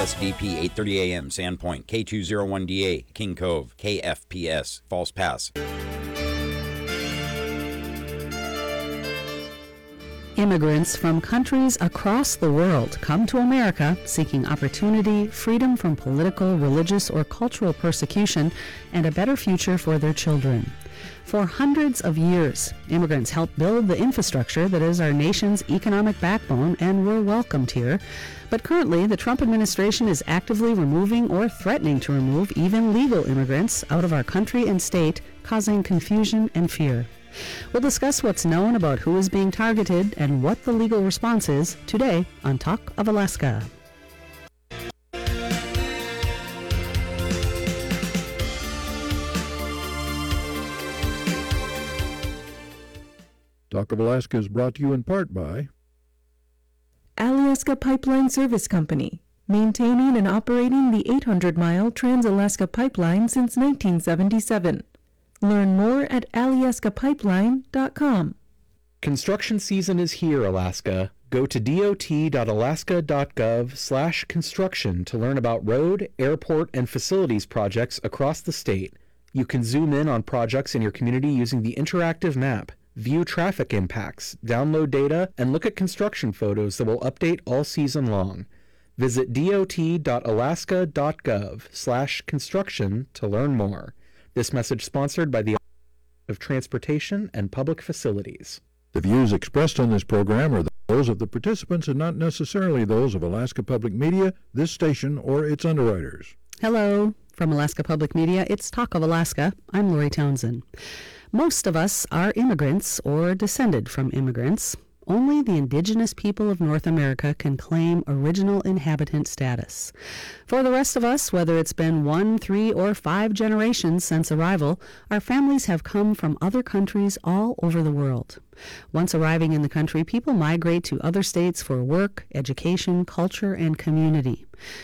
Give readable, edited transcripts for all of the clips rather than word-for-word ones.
KSDP 830 AM, Sandpoint, K201DA, King Cove, KFPS, False Pass. Immigrants from countries across the world come to America seeking opportunity, freedom from political, religious, or cultural persecution, and a better future for their children. For hundreds of years, immigrants helped build the infrastructure that is our nation's economic backbone and were welcomed here. But currently, the Trump administration is actively removing or threatening to remove even legal immigrants out of our country and state, causing confusion and fear. We'll discuss what's known about who is being targeted and what the legal response is today on Talk of Alaska. Talk of Alaska is brought to you in part by Alaska Pipeline Service Company, maintaining and operating the 800-mile Trans-Alaska Pipeline since 1977. Learn more at alaskapipeline.com. Construction season is here, Alaska. Go to dot.alaska.gov/construction to learn about road, airport, and facilities projects across the state. You can zoom in on projects in your community using the interactive map, view traffic impacts, download data, and look at construction photos that will update all season long. Visit dot.alaska.gov/construction to learn more. This message sponsored by the Office of Transportation and Public Facilities. The views expressed on this program are those of the participants and not necessarily those of Alaska Public Media, this station, or its underwriters. Hello. From Alaska Public Media, it's Talk of Alaska. I'm Lori Townsend. Most of us are immigrants or descended from immigrants. Only the indigenous people of North America can claim original inhabitant status. For the rest of us, whether it's been 1, 3, or 5 generations since arrival, our families have come from other countries all over the world. Once arriving in the country, people migrate to other states for work, education, culture, and community.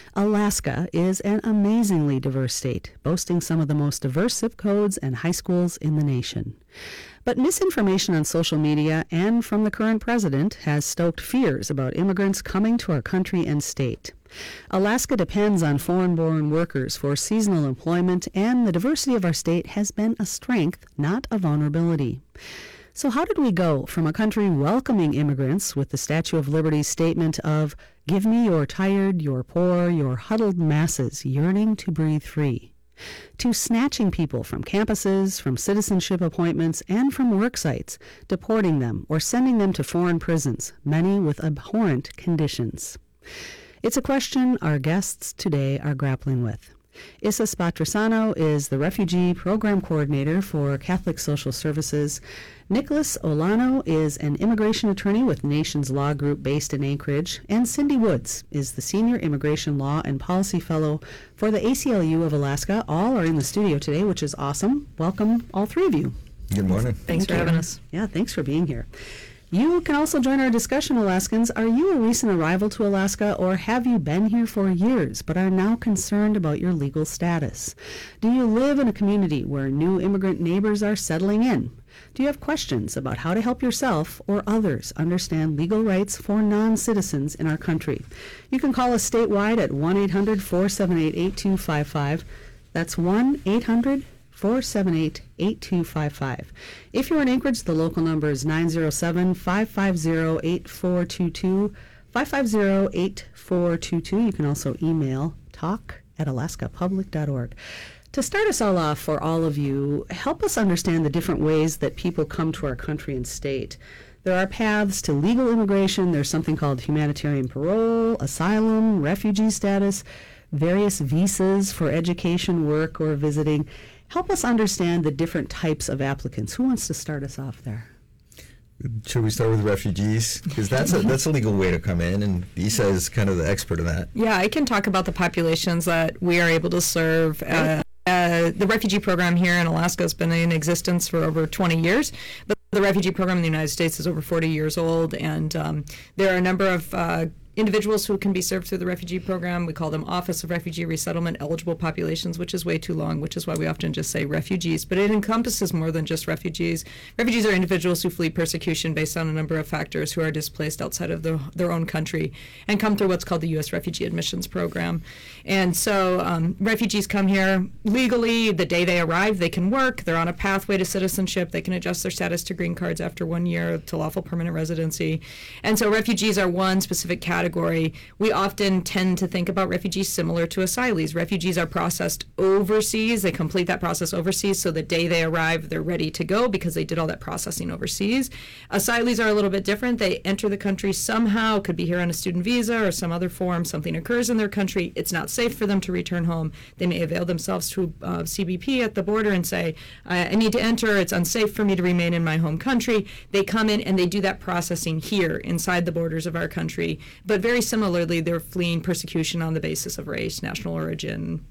Alaska is an amazingly diverse state, boasting some of the most diverse zip codes and high schools in the nation. But misinformation on social media and from the current president has stoked fears about immigrants coming to our country and state. Alaska depends on foreign-born workers for seasonal employment, and the diversity of our state has been a strength, not a vulnerability. So how did we go from a country welcoming immigrants with the Statue of Liberty's statement of, "Give me your tired, your poor, your huddled masses yearning to breathe free," to snatching people from campuses, from citizenship appointments, and from work sites, deporting them or sending them to foreign prisons, many with abhorrent conditions? It's a question our guests today are grappling with. Issa Spatrasano is the Refugee Program Coordinator for Catholic Social Services. Nicholas Olano is an immigration attorney with Nations Law Group based in Anchorage. And Cindy Woods is the Senior Immigration Law and Policy Fellow for the ACLU of Alaska. All are in the studio today, which is awesome. Welcome, all three of you. Good morning. Thanks for having us. Yeah, thanks for being here. You can also join our discussion, Alaskans. Are you a recent arrival to Alaska, or have you been here for years but are now concerned about your legal status? Do you live in a community where new immigrant neighbors are settling in? Do you have questions about how to help yourself or others understand legal rights for non-citizens in our country? You can call us statewide at 1-800-478-8255. That's 1-800-478-8255. If you're in Anchorage, the local number is 907-550-8422, 550-8422. You can also email talk@alaskapublic.org. To start us all off, for all of you, help us understand the different ways that people come to our country and state. There are paths to legal immigration. There's something called humanitarian parole, asylum, refugee status, various visas for education, work, or visiting. Help us understand the different types of applicants. Who wants to start us off there? Should we start with refugees? Because that's a legal way to come in, and Issa is kind of the expert in that. Yeah, I can talk about the populations that we are able to serve. The refugee program here in Alaska has been in existence for over 20 years, but the refugee program in the United States is over 40 years old, and there are a number of individuals who can be served through the refugee program. We call them Office of Refugee Resettlement Eligible Populations, which is way too long, which is why we often just say refugees. But it encompasses more than just refugees. Refugees are individuals who flee persecution based on a number of factors, who are displaced outside of their own country and come through what's called the U.S. Refugee Admissions Program. And so refugees come here legally. The day they arrive, they can work. They're on a pathway to citizenship. They can adjust their status to green cards after 1 year to lawful permanent residency. And so refugees are one specific category. We often tend to think about refugees similar to asylees. Refugees are processed overseas. They complete that process overseas, so the day they arrive, they're ready to go because they did all that processing overseas. Asylees are a little bit different. They enter the country somehow, could be here on a student visa or some other form. Something occurs in their country. It's not safe for them to return home. They may avail themselves to CBP at the border and say, I need to enter. It's unsafe for me to remain in my home country. They come in and they do that processing here inside the borders of our country. But very similarly, they're fleeing persecution on the basis of race, national origin,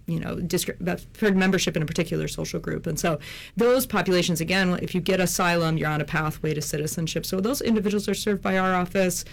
for membership in a particular social group. And so those populations, again, if you get asylum, you're on a pathway to citizenship. So those individuals are served by our office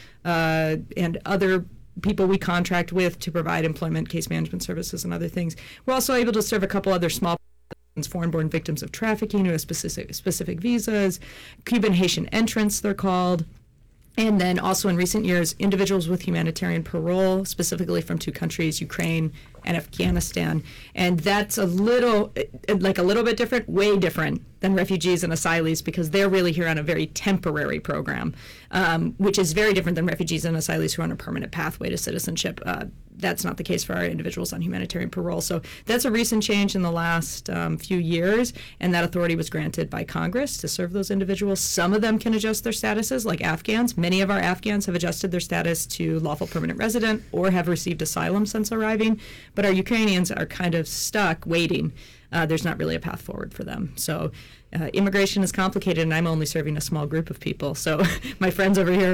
and other people we contract with to provide employment, case management services, and other things. We're also able to serve a couple other small foreign-born victims of trafficking who have specific visas, Cuban Haitian entrants, they're called. And then also in recent years, individuals with humanitarian parole, specifically from two countries, Ukraine and Afghanistan. And that's a little bit different, way different than refugees and asylees, because they're really here on a very temporary program, which is very different than refugees and asylees who are on a permanent pathway to citizenship. That's not the case for our individuals on humanitarian parole. So that's a recent change in the last few years, and that authority was granted by Congress to serve those individuals. Some of them can adjust their statuses, like Afghans. Many of our Afghans have adjusted their status to lawful permanent resident or have received asylum since arriving, but our Ukrainians are kind of stuck waiting. There's not really a path forward for them. So immigration is complicated, and I'm only serving a small group of people. So my friends over here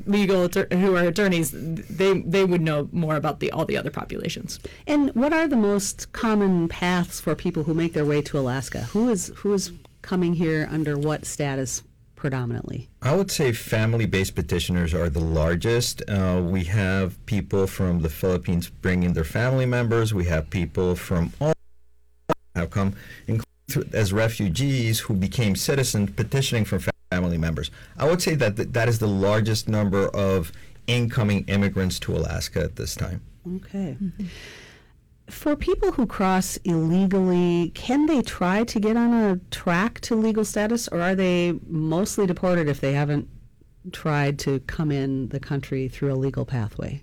who are attorneys, they would know more about all the other populations. And what are the most common paths for people who make their way to Alaska? Who is coming here under what status predominantly? I would say family-based petitioners are the largest. We have people from the Philippines bringing their family members. We have people from all have come as refugees who became citizens petitioning for family members. I would say that is the largest number of incoming immigrants to Alaska at this time. Okay. Mm-hmm. For people who cross illegally, can they try to get on a track to legal status, or are they mostly deported if they haven't tried to come in the country through a legal pathway?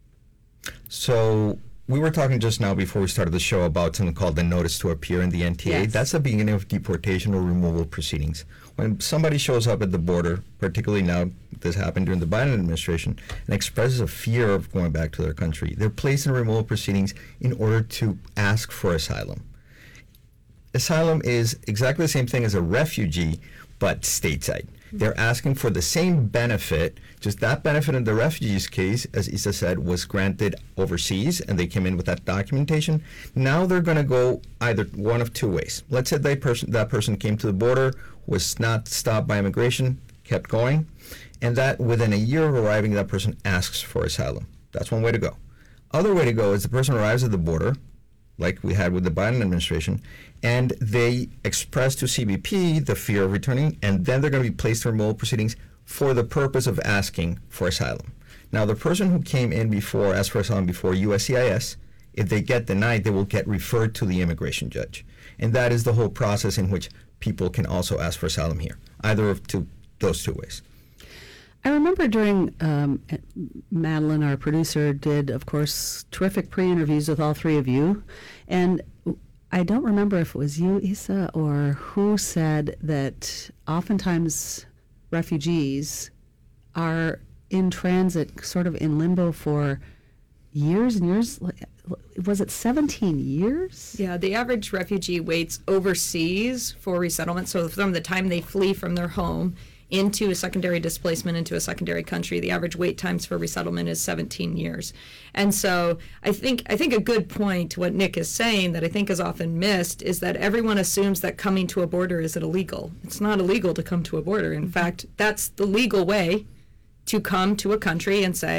So we were talking just now before we started the show about something called the notice to appear in the NTA. Yes. That's the beginning of deportation or removal proceedings. When somebody shows up at the border, particularly now this happened during the Biden administration, and expresses a fear of going back to their country, they're placed in removal proceedings in order to ask for asylum. Asylum is exactly the same thing as a refugee, but stateside. They're asking for the same benefit, just that benefit in the refugees case, as Isa said, was granted overseas, and they came in with that documentation. Now they're going to go either one of two ways. Let's say that person came to the border, was not stopped by immigration, kept going, and that within a year of arriving, that person asks for asylum. That's one way to go. Other way to go is the person arrives at the border, like we had with the Biden administration, and they express to CBP the fear of returning, and then they're going to be placed in removal proceedings for the purpose of asking for asylum. Now, the person who came in before, asked for asylum before USCIS, if they get denied, they will get referred to the immigration judge. And that is the whole process in which people can also ask for asylum here, either of those two ways. I remember during, Madeline, our producer, did, of course, terrific pre-interviews with all three of you. And I don't remember if it was you, Isa, or who said that oftentimes refugees are in transit, sort of in limbo for years and years. Was it 17 years? Yeah, the average refugee waits overseas for resettlement. So from the time they flee from their home into a secondary displacement into a secondary country, the average wait times for resettlement is 17 years. And so I think a good point to what Nick is saying that I think is often missed is that everyone assumes that coming to a border is illegal. It's not illegal to come to a border. In fact, that's the legal way to come to a country and say,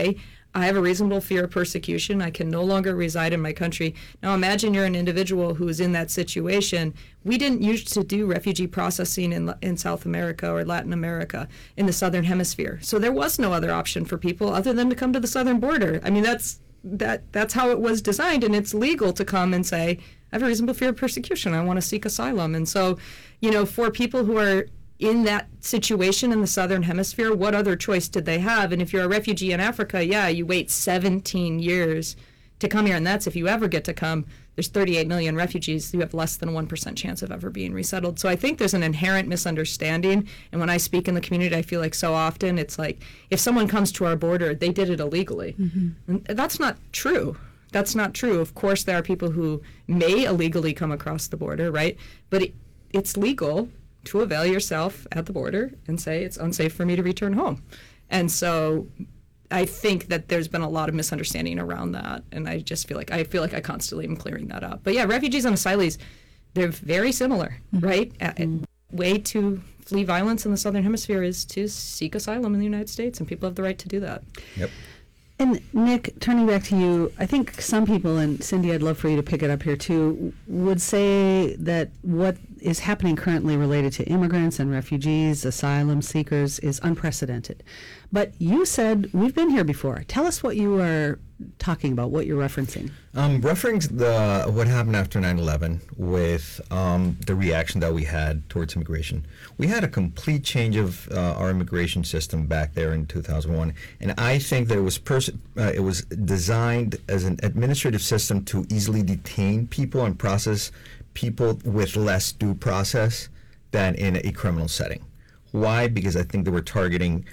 I have a reasonable fear of persecution. I can no longer reside in my country. Now imagine you're an individual who is in that situation. We didn't used to do refugee processing in South America or Latin America in the Southern Hemisphere. So there was no other option for people other than to come to the southern border. I mean, that's how it was designed, and it's legal to come and say, I have a reasonable fear of persecution. I want to seek asylum. And so, for people who are in that situation in the Southern Hemisphere, what other choice did they have? And if you're a refugee in Africa, you wait 17 years to come here, and that's if you ever get to come. There's 38 million refugees. You have less than a 1% chance of ever being resettled. So I think there's an inherent misunderstanding. And when I speak in the community, I feel like so often it's like, if someone comes to our border, they did it illegally. And that's not true. That's not true. Of course, there are people who may illegally come across the border, right? But it's legal to avail yourself at the border and say it's unsafe for me to return home. And so I think that there's been a lot of misunderstanding around that, and I just feel like I constantly am clearing that up. But yeah, refugees and asylees, they're very similar, right? Way to flee violence in the Southern Hemisphere is to seek asylum in the United States, and people have the right to do that. Yep. And Nick, turning back to you, I think some people, and Cindy, I'd love for you to pick it up here too, would say that what is happening currently related to immigrants and refugees, asylum seekers, is unprecedented. But you said we've been here before. Tell us what you are talking about, what you're referencing. Referring what happened after 9/11 with the reaction that we had towards immigration. We had a complete change of our immigration system back there in 2001, and I think that it was designed as an administrative system to easily detain people and process people with less due process than in a criminal setting. Why? Because I think they were targeting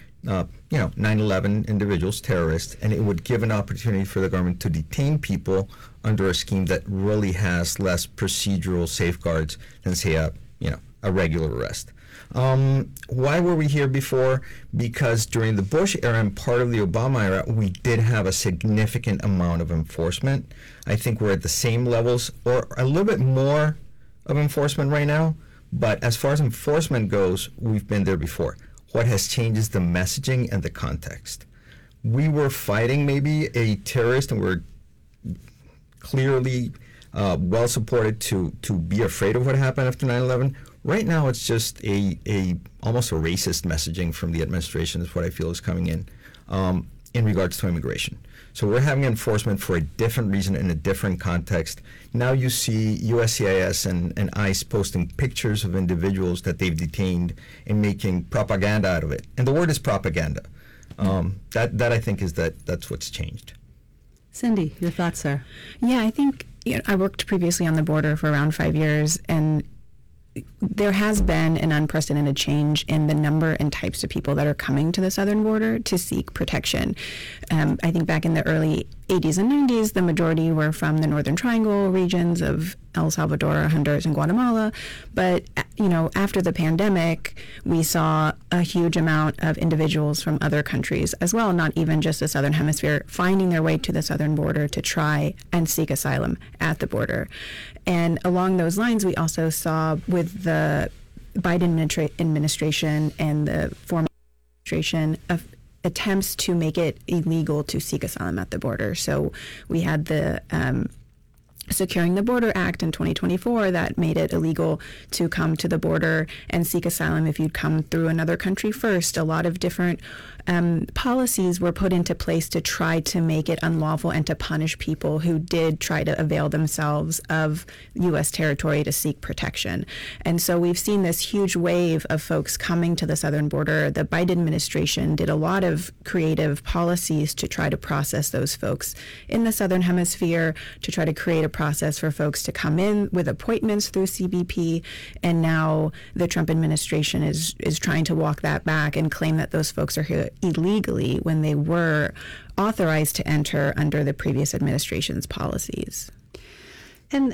9/11 individuals, terrorists, and it would give an opportunity for the government to detain people under a scheme that really has less procedural safeguards than, say, a regular arrest. Why were we here before? Because during the Bush era and part of the Obama era, we did have a significant amount of enforcement. I think we're at the same levels or a little bit more of enforcement right now, but as far as enforcement goes, we've been there before. What has changed is the messaging and the context. We were fighting maybe a terrorist, and we're clearly well supported to be afraid of what happened after 9/11. Right now, it's just almost a racist messaging from the administration is what I feel is coming in regards to immigration. So we're having enforcement for a different reason in a different context. Now you see USCIS and ICE posting pictures of individuals that they've detained and making propaganda out of it. And the word is propaganda. That I think that's what's changed. Cindy, your thoughts, sir? Yeah, I think I worked previously on the border for around 5 years, and there has been an unprecedented change in the number and types of people that are coming to the southern border to seek protection. I think back in the early 80s and 90s, the majority were from the Northern Triangle regions of El Salvador, Honduras, and Guatemala. But, after the pandemic, we saw a huge amount of individuals from other countries as well, not even just the Southern Hemisphere, finding their way to the southern border to try and seek asylum at the border. And along those lines, we also saw with the Biden administration and the former administration of attempts to make it illegal to seek asylum at the border. So we had the Securing the Border Act in 2024 that made it illegal to come to the border and seek asylum if you'd come through another country first. A lot of different policies were put into place to try to make it unlawful and to punish people who did try to avail themselves of U.S. territory to seek protection. And so we've seen this huge wave of folks coming to the southern border. The Biden administration did a lot of creative policies to try to process those folks in the southern hemisphere, to try to create a process for folks to come in with appointments through CBP. And now the Trump administration is trying to walk that back and claim that those folks are here illegally when they were authorized to enter under the previous administration's policies. And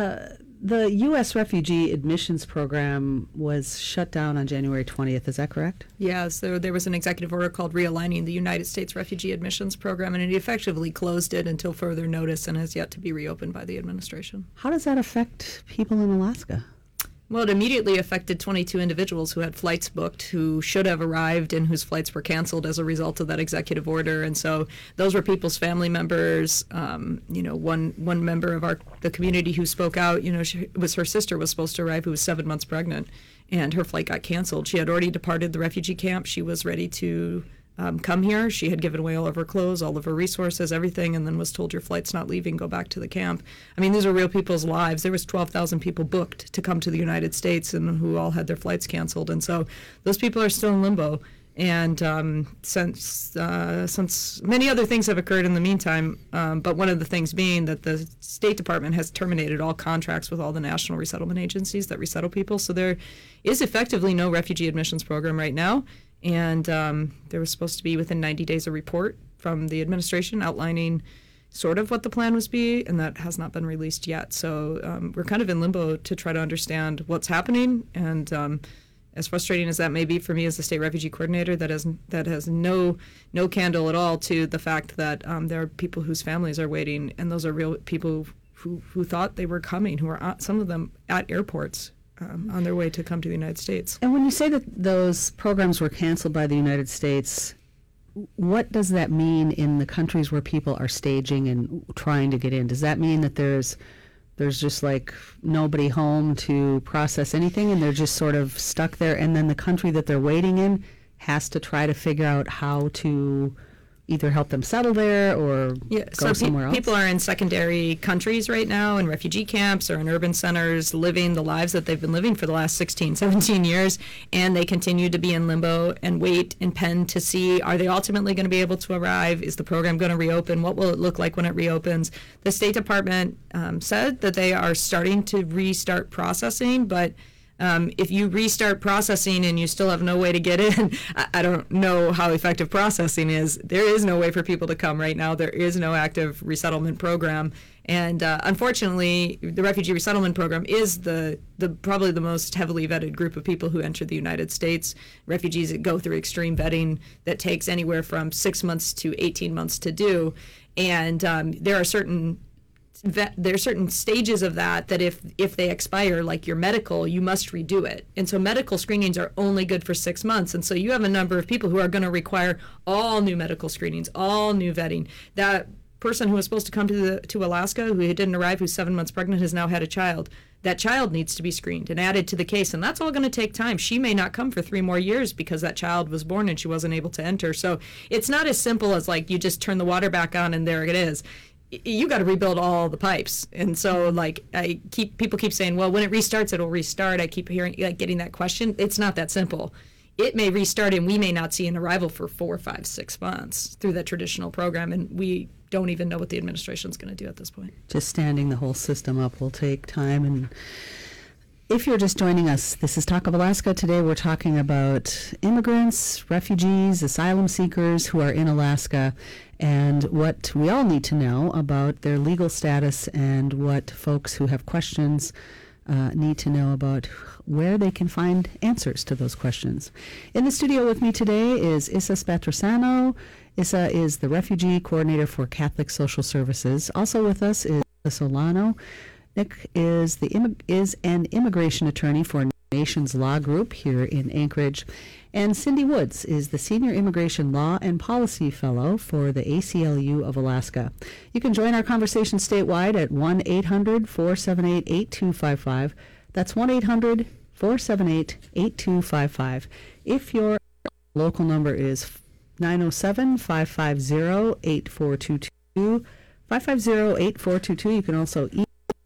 the U.S. Refugee Admissions Program was shut down on January 20th. Is that correct? Yeah, so there was an executive order called Realigning the United States Refugee Admissions Program, and it effectively closed it until further notice and has yet to be reopened by the administration. How does that affect people in Alaska? Well, it immediately affected 22 individuals who had flights booked, who should have arrived and whose flights were canceled as a result of that executive order. And so those were people's family members. One member of the community who spoke out, her sister was supposed to arrive, who was 7 months pregnant, and her flight got canceled. She had already departed the refugee camp. She was ready to come here. She had given away all of her clothes, all of her resources, everything, and then was told, your flight's not leaving, go back to the camp. I mean, these are real people's lives. There was 12,000 people booked to come to the United States and who all had their flights canceled. And so those people are still in limbo. And since many other things have occurred in the meantime, but one of the things being that the State Department has terminated all contracts with all the national resettlement agencies that resettle people. So there is effectively no refugee admissions program right now. And there was supposed to be within 90 days a report from the administration outlining sort of what the plan was be, and that has not been released yet. So we're kind of in limbo to try to understand what's happening. And as frustrating as that may be for me as the state refugee coordinator, that has no candle at all to the fact that there are people whose families are waiting, and those are real people who thought they were coming, who are some of them at airports. On their way to come to the United States. And when you say that those programs were canceled by the United States, what does that mean in the countries where people are staging and trying to get in? Does that mean that there's just like nobody home to process anything and they're just sort of stuck there, and then the country that they're waiting in has to try to figure out how to either help them settle there or go somewhere else? People are in secondary countries right now, in refugee camps or in urban centers, living the lives that they've been living for the last 16, 17 years, and they continue to be in limbo and wait and pen to see, are they ultimately going to be able to arrive? Is the program going to reopen? What will it look like when it reopens? The State Department said that they are starting to restart processing, but if you restart processing and you still have no way to get in, I don't know how effective processing is. There is no way for people to come right now. There is no active resettlement program. And unfortunately, the refugee resettlement program is the probably the most heavily vetted group of people who enter the United States. Refugees that go through extreme vetting that takes anywhere from 6 months to 18 months to do. And there are certain stages of that if they expire, like your medical, you must redo it. And so medical screenings are only good for 6 months. And so you have a number of people who are going to require all new medical screenings, all new vetting. That person who was supposed to come to Alaska, who didn't arrive, who's 7 months pregnant, has now had a child. That child needs to be screened and added to the case, and that's all going to take time. She may not come for 3 more years because that child was born and she wasn't able to enter. So it's not as simple as like you just turn the water back on and there it is. You got to rebuild all the pipes. And so like people keep saying, well, when it restarts, it'll restart. I keep getting that question. It's not that simple. It may restart and we may not see an arrival for 4, 5, 6 months through that traditional program. And we don't even know what the administration's going to do at this point. Just standing the whole system up will take time. And if you're just joining us, this is Talk of Alaska. Today we're talking about immigrants, refugees, asylum seekers who are in Alaska, and what we all need to know about their legal status and what folks who have questions need to know about where they can find answers to those questions. In the studio with me today is Issa Spatrosano. Issa is the Refugee Coordinator for Catholic Social Services. Also with us is Solano. Nick is an immigration attorney for Nations Law Group here in Anchorage. And Cindy Woods is the Senior Immigration Law and Policy Fellow for the ACLU of Alaska. You can join our conversation statewide at 1-800-478-8255. That's 1-800-478-8255. If your local number is 907-550-8422, 550-8422, you can also email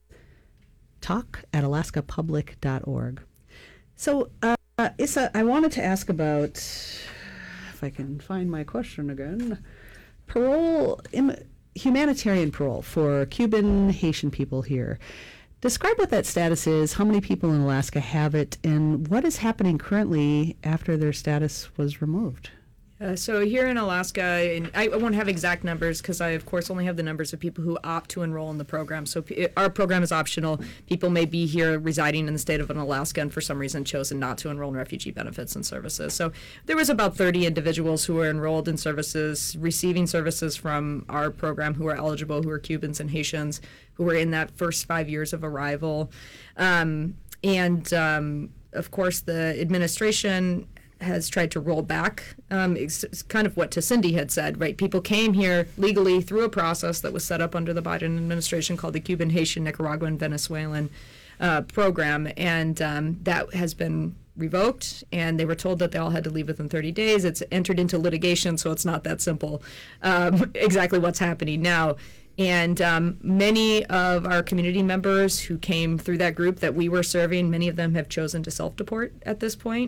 talk@alaskapublic.org. So, Issa, I wanted to ask about, if I can find my question again, parole, humanitarian parole for Cuban Haitian people here. Describe what that status is, how many people in Alaska have it, and what is happening currently after their status was removed. So here in Alaska, and I won't have exact numbers because I, of course, only have the numbers of people who opt to enroll in the program. So our program is optional. People may be here residing in the state of Alaska and for some reason chosen not to enroll in refugee benefits and services. So there was about 30 individuals who were enrolled in services, receiving services from our program who are eligible, who are Cubans and Haitians, who were in that first 5 years of arrival. And of course, the administration has tried to roll back. It's kind of what Cindy had said, right? People came here legally through a process that was set up under the Biden administration called the Cuban, Haitian, Nicaraguan, Venezuelan program, and that has been revoked, and they were told that they all had to leave within 30 days. It's entered into litigation, so it's not that simple exactly what's happening now. And many of our community members who came through that group that we were serving, many of them have chosen to self-deport at this point.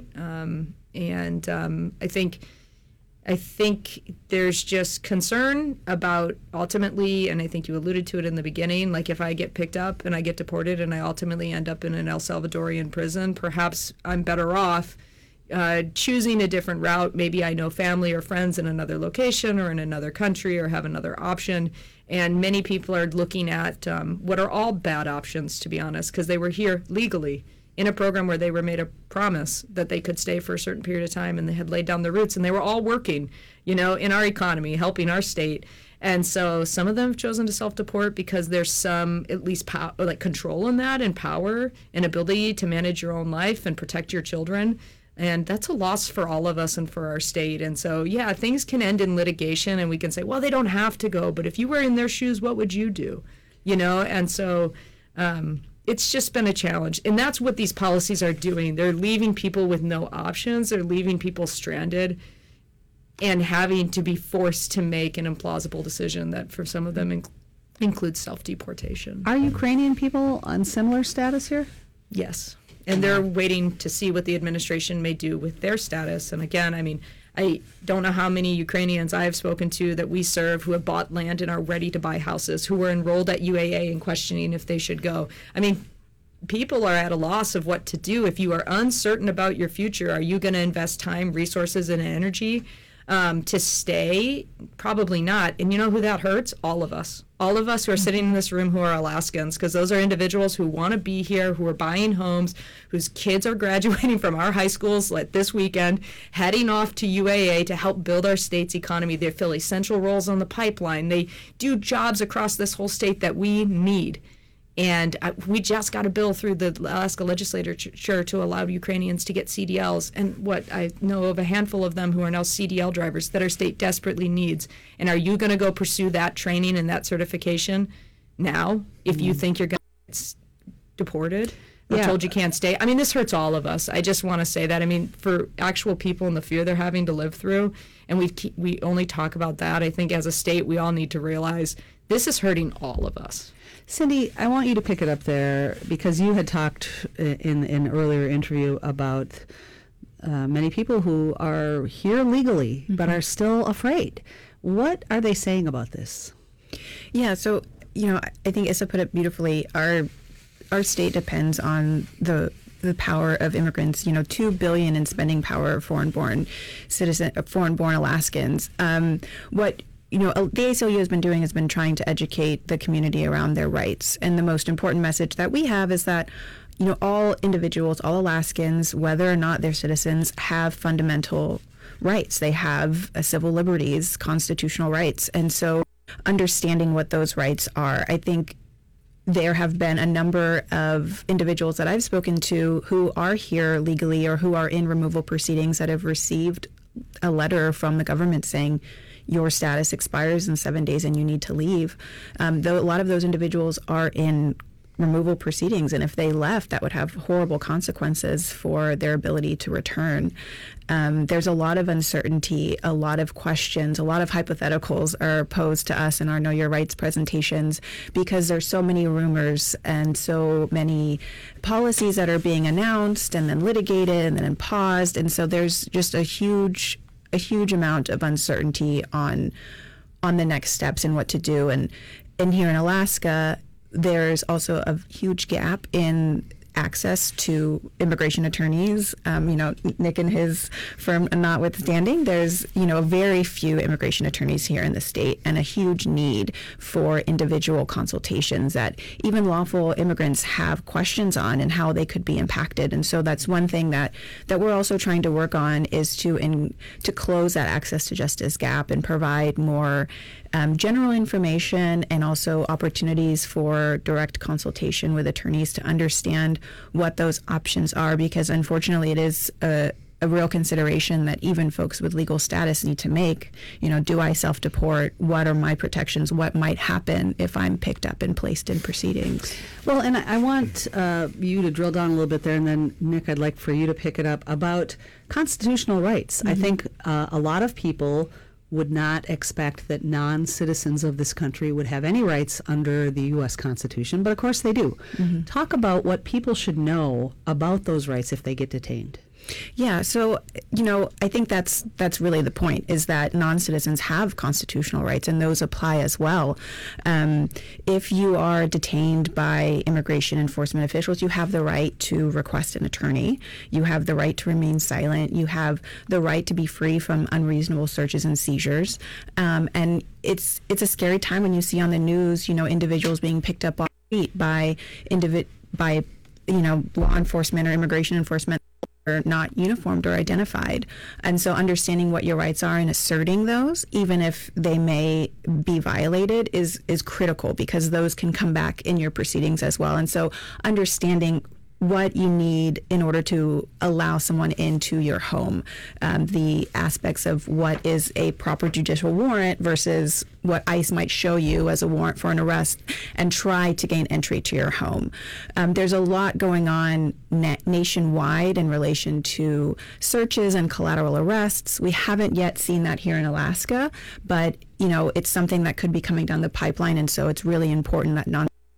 I think there's just concern about ultimately, and I think you alluded to it in the beginning, like if I get picked up and I get deported and I ultimately end up in an El Salvadorian prison, perhaps I'm better off choosing a different route. Maybe I know family or friends in another location or in another country or have another option. And many people are looking at what are all bad options, to be honest, because they were here legally in a program where they were made a promise that they could stay for a certain period of time, and they had laid down the roots, and they were all working, in our economy, helping our state. And so some of them have chosen to self-deport because there's some, at least, control in that and power and ability to manage your own life and protect your children. And that's a loss for all of us and for our state. And so, yeah, things can end in litigation, and we can say, well, they don't have to go. But if you were in their shoes, what would you do? And so it's just been a challenge. And that's what these policies are doing. They're leaving people with no options. They're leaving people stranded and having to be forced to make an implausible decision that for some of them includes self-deportation. Are Ukrainian people on similar status here? Yes. And they're waiting to see what the administration may do with their status. And again, I don't know how many Ukrainians I have spoken to that we serve who have bought land and are ready to buy houses, who were enrolled at UAA and questioning if they should go. People are at a loss of what to do. If you are uncertain about your future, are you going to invest time, resources, and energy to stay? Probably not. And you know who that hurts? All of us. All of us who are sitting in this room who are Alaskans, because those are individuals who want to be here, who are buying homes, whose kids are graduating from our high schools like this weekend, heading off to UAA to help build our state's economy. They fill essential roles on the pipeline. They do jobs across this whole state that we need. And we just got a bill through the Alaska legislature to allow Ukrainians to get CDLs. And what I know of a handful of them who are now CDL drivers that our state desperately needs. And are you going to go pursue that training and that certification now if you think you're going to get deported or told you can't stay? This hurts all of us. I just want to say that. For actual people and the fear they're having to live through, and we only talk about that. I think as a state, we all need to realize this is hurting all of us. Cindy, I want you to pick it up there because you had talked in an earlier interview about many people who are here legally but are still afraid. What are they saying about this? Yeah, so, I think Issa put it beautifully. Our state depends on the power of immigrants, $2 billion in spending power of foreign-born Alaskans. The ACLU has been trying to educate the community around their rights. And the most important message that we have is that, all individuals, all Alaskans, whether or not they're citizens, have fundamental rights. They have civil liberties, constitutional rights. And so understanding what those rights are, I think there have been a number of individuals that I've spoken to who are here legally or who are in removal proceedings that have received a letter from the government saying, your status expires in 7 days and you need to leave. Though a lot of those individuals are in removal proceedings, and if they left, that would have horrible consequences for their ability to return. There's a lot of uncertainty, a lot of questions, a lot of hypotheticals are posed to us in our Know Your Rights presentations because there's so many rumors and so many policies that are being announced and then litigated and then paused, and so there's just a huge amount of uncertainty on the next steps and what to do. And here in Alaska, there's also a huge gap in access to immigration attorneys. Nick and his firm notwithstanding, there's, very few immigration attorneys here in the state and a huge need for individual consultations that even lawful immigrants have questions on and how they could be impacted. And so that's one thing that we're also trying to work on is to close that access to justice gap and provide more general information and also opportunities for direct consultation with attorneys to understand what those options are, because unfortunately it is a real consideration that even folks with legal status need to make. Do I self-deport? What are my protections? What might happen if I'm picked up and placed in proceedings? Well, and I want you to drill down a little bit there, and then Nick, I'd like for you to pick it up about constitutional rights. I think a lot of people would not expect that non-citizens of this country would have any rights under the U.S. Constitution, but of course they do. Talk about what people should know about those rights if they get detained. Yeah, so, I think that's really the point, is that non-citizens have constitutional rights, and those apply as well. If you are detained by immigration enforcement officials, you have the right to request an attorney. You have the right to remain silent. You have the right to be free from unreasonable searches and seizures. And it's a scary time when you see on the news, individuals being picked up on the street by law enforcement or immigration enforcement are not uniformed or identified. And so understanding what your rights are and asserting those, even if they may be violated, is critical, because those can come back in your proceedings as well. And so understanding what you need in order to allow someone into your home, the aspects of what is a proper judicial warrant versus what ICE might show you as a warrant for an arrest and try to gain entry to your home. There's a lot going on nationwide in relation to searches and collateral arrests. We haven't yet seen that here in Alaska, but it's something that could be coming down the pipeline, and so it's really important that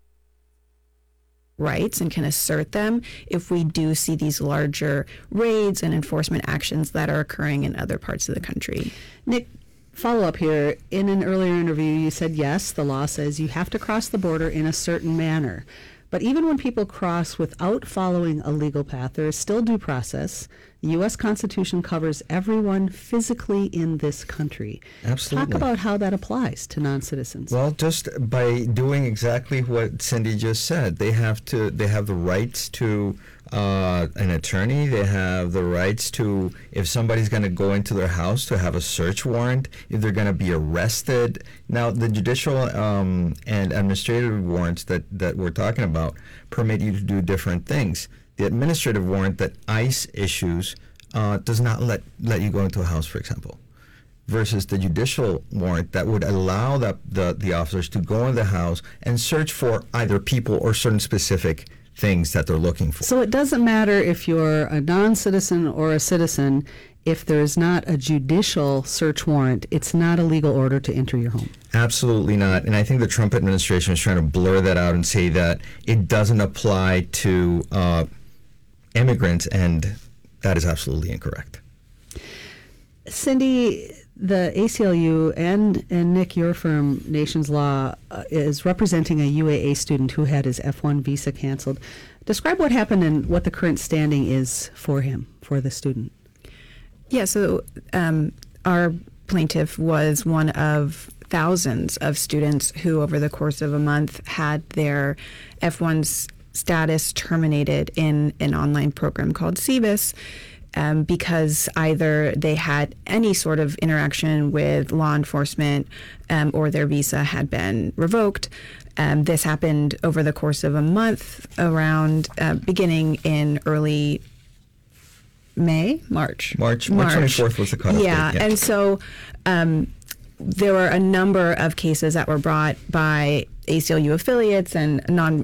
rights and can assert them if we do see these larger raids and enforcement actions that are occurring in other parts of the country. Nick, follow up here. In an earlier interview, you said, yes, the law says you have to cross the border in a certain manner. But even when people cross without following a legal path, there is still due process. The U.S. Constitution covers everyone physically in this country. Absolutely. Talk about how that applies to non-citizens. Well, just by doing exactly what Cindy just said, they have the rights to an attorney. They have the rights to, if somebody's going to go into their house, to have a search warrant, if they're going to be arrested. Now, the judicial and administrative warrants that we're talking about permit you to do different things. The administrative warrant that ICE issues does not let you go into a house, for example, versus the judicial warrant that would allow the officers to go in the house and search for either people or certain specific things that they're looking for. So it doesn't matter if you're a non-citizen or a citizen. If there's not a judicial search warrant, it's not a legal order to enter your home. Absolutely not. And I think the Trump administration is trying to blur that out and say that it doesn't apply to immigrants, and that is absolutely incorrect. Cindy, the ACLU and Nick, your firm, Nations Law, is representing a UAA student who had his F1 visa canceled. Describe what happened and what the current standing is for him, for the student. Yeah, so our plaintiff was one of thousands of students who, over the course of a month, had their F1's status terminated in an online program called CBIS because either they had any sort of interaction with law enforcement or their visa had been revoked. This happened over the course of a month, around beginning in early March 24th was the cutoff date. Yeah, and so there were a number of cases that were brought by ACLU affiliates and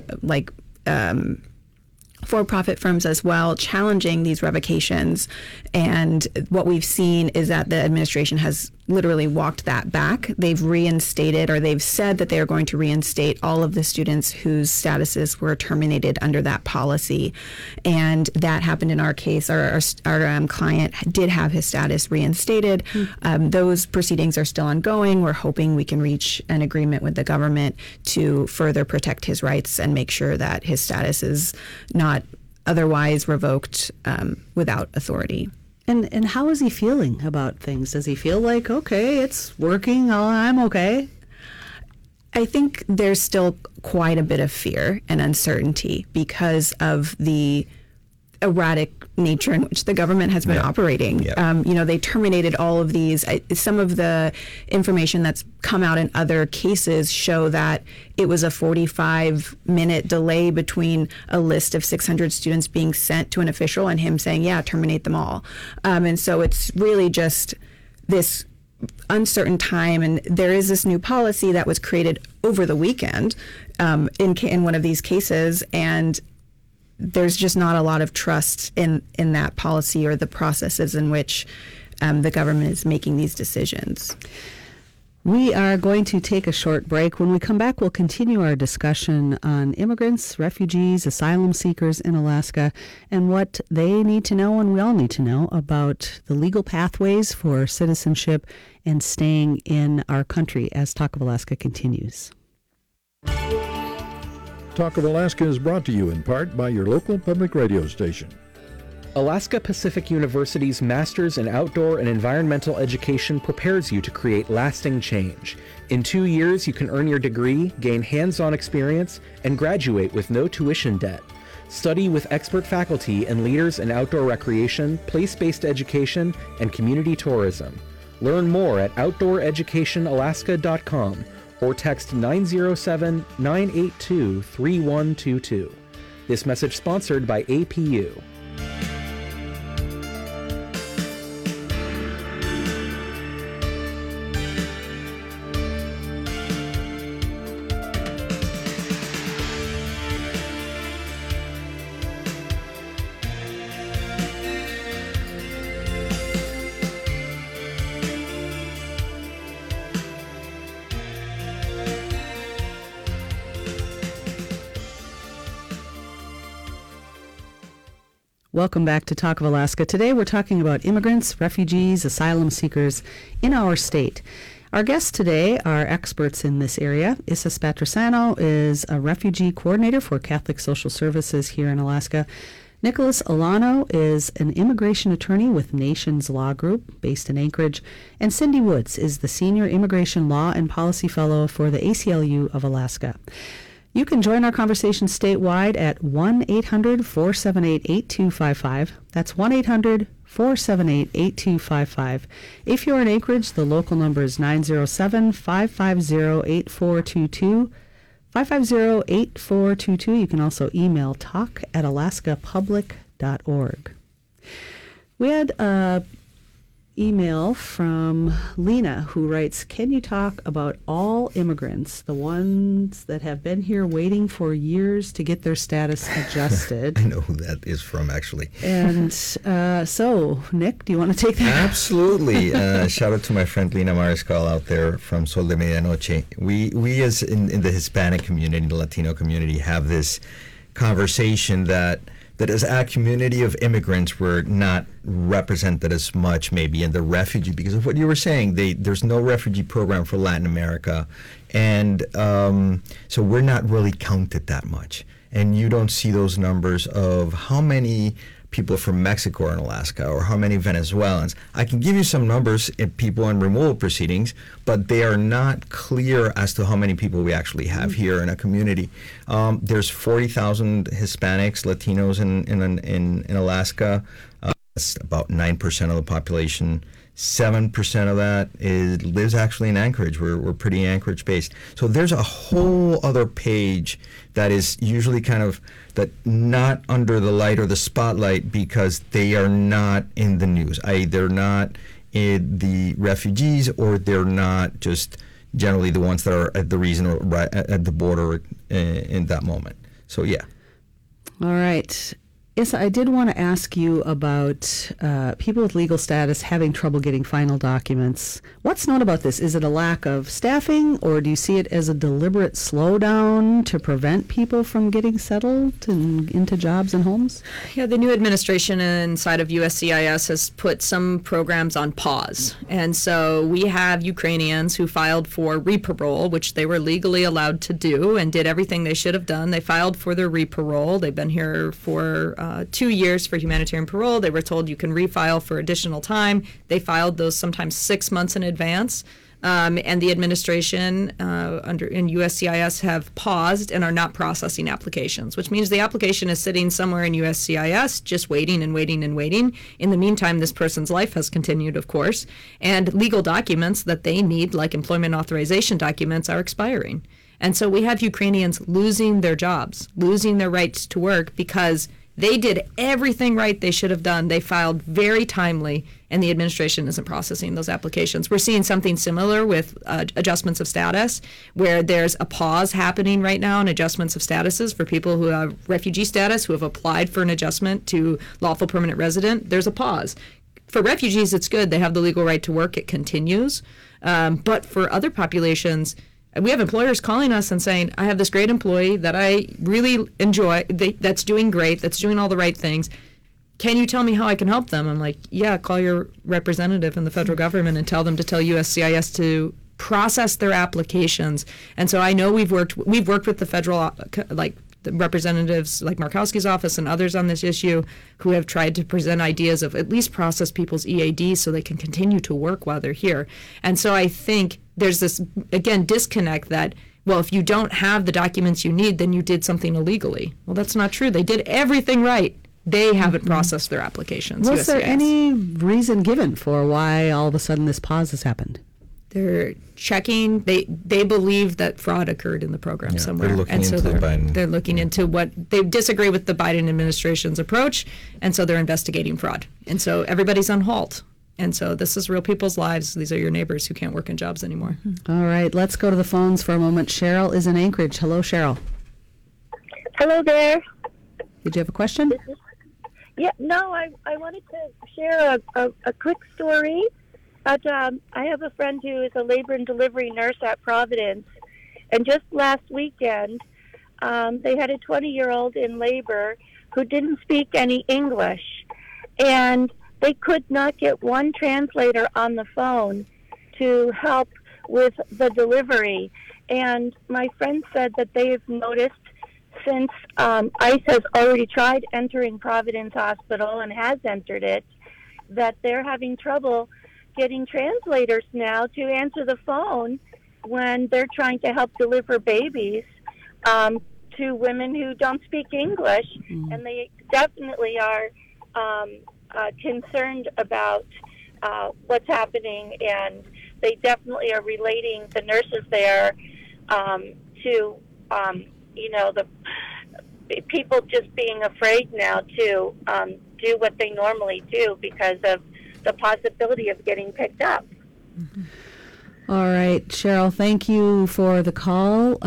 for-profit firms as well, challenging these revocations. And what we've seen is that the administration has literally walked that back. They've reinstated, or they've said that they're going to reinstate all of the students whose statuses were terminated under that policy. And that happened in our case. Our client did have his status reinstated. Those proceedings are still ongoing. We're hoping we can reach an agreement with the government to further protect his rights and make sure that his status is not otherwise revoked without authority. And how is he feeling about things? Does he feel like, okay, it's working, I'm okay? I think there's still quite a bit of fear and uncertainty because of the erratic nature in which the government has been operating. They terminated all of these. Some of the information that's come out in other cases show that it was a 45-minute delay between a list of 600 students being sent to an official and him saying, yeah, terminate them all. And so it's really just this uncertain time, and there is this new policy that was created over the weekend in one of these cases, and there's just not a lot of trust in that policy or the processes in which the government is making these decisions. We are going to take a short break. When we come back, we'll continue our discussion on immigrants, refugees, asylum seekers in Alaska, and what they need to know and we all need to know about the legal pathways for citizenship and staying in our country as Talk of Alaska continues. Talk of Alaska is brought to you in part by your local public radio station. Alaska Pacific University's Masters in Outdoor and Environmental Education prepares you to create lasting change. In 2 years, you can earn your degree, gain hands-on experience, and graduate with no tuition debt. Study with expert faculty and leaders in outdoor recreation, place-based education, and community tourism. Learn more at OutdoorEducationAlaska.com or text 907-982-3122. This message sponsored by APU. Welcome back to Talk of Alaska. Today we're talking about immigrants, refugees, asylum seekers in our state. Our guests today are experts in this area. Issa Spatrasano is a refugee coordinator for Catholic Social Services here in Alaska. Nicholas Alano is an immigration attorney with Nations Law Group based in Anchorage. And Cindy Woods is the Senior Immigration Law and Policy Fellow for the ACLU of Alaska. You can join our conversation statewide at 1-800-478-8255. That's 1-800-478-8255. If you're in Anchorage, the local number is 907-550-8422. 550-8422. You can also email talk@alaskapublic.org. We had a email from Lena who writes, can you talk about all immigrants, the ones that have been here waiting for years to get their status adjusted? I know who that is from, actually. And so, Nick, do you want to take that? Absolutely. Shout out to my friend Lena Mariscal out there from Sol de Medianoche. We as in the Hispanic community, the Latino community, have this conversation that as a community of immigrants, we're not represented as much maybe in the refugee, because of what you were saying, there's no refugee program for Latin America, and so we're not really counted that much. And you don't see those numbers of how many people from Mexico are in Alaska or how many Venezuelans. I can give you some numbers in people in removal proceedings, but they are not clear as to how many people we actually have here in a community. There's 40,000 Hispanics, Latinos in Alaska. That's about 9% of the population. 7% of that lives actually in Anchorage. We're pretty Anchorage based. So there's a whole other page that is usually kind of that not under the light or the spotlight because they are not in the news. They're not in the refugees, or they're not just generally the ones that are at the reason or right at the border in that moment. So yeah. All right. Issa, I did want to ask you about people with legal status having trouble getting final documents. What's known about this? Is it a lack of staffing, or do you see it as a deliberate slowdown to prevent people from getting settled and into jobs and homes? Yeah, the new administration inside of USCIS has put some programs on pause. And so we have Ukrainians who filed for re-parole, which they were legally allowed to do and did everything they should have done. They filed for their re-parole. They've been here for 2 years for humanitarian parole. They were told you can refile for additional time. They filed those sometimes 6 months in advance. And the administration in USCIS have paused and are not processing applications, which means the application is sitting somewhere in USCIS just waiting and waiting and waiting. In the meantime, this person's life has continued, of course, and legal documents that they need, like employment authorization documents, are expiring. And so we have Ukrainians losing their jobs, losing their rights to work because they did everything right they should have done. They filed very timely, and the administration isn't processing those applications. We're seeing something similar with adjustments of status, where there's a pause happening right now in adjustments of statuses for people who have refugee status, who have applied for an adjustment to lawful permanent resident. There's a pause. For refugees, it's good. They have the legal right to work. It continues. But for other populations, we have employers calling us and saying, I have this great employee that I really enjoy, that's doing great, that's doing all the right things. Can you tell me how I can help them? I'm like, yeah, call your representative in the federal government and tell them to tell USCIS to process their applications. And so I know we've worked with the federal, like the representatives like Markowski's office and others on this issue, who have tried to present ideas of at least process people's EAD so they can continue to work while they're here. And so I think there's this, again, disconnect that, well, if you don't have the documents you need, then you did something illegally. Well, that's not true. They did everything right. They haven't processed their applications. Was there USCIS. any reason given for why all of a sudden this pause has happened? They're checking. They believe that fraud occurred in the program somewhere, they're looking and so into the Biden. they're looking into what they disagree with the Biden administration's approach, and so they're investigating fraud. And so everybody's on halt. And so this is real people's lives. These are your neighbors who can't work in jobs anymore. All right, let's go to the phones for a moment. Cheryl is in Anchorage. Hello, Cheryl. Hello there. Did you have a question? Yeah, no, I wanted to share a quick story. But I have a friend who is a labor and delivery nurse at Providence. And just last weekend, they had a 20-year-old in labor who didn't speak any English. And they could not get one translator on the phone to help with the delivery. And my friend said that they have noticed, since ICE has already tried entering Providence Hospital and has entered it, that they're having trouble getting translators now to answer the phone when they're trying to help deliver babies to women who don't speak English. And they definitely are concerned about what's happening, and they definitely are relating the nurses there to the people just being afraid now to do what they normally do because of the possibility of getting picked up. All right, Cheryl, thank you for the call.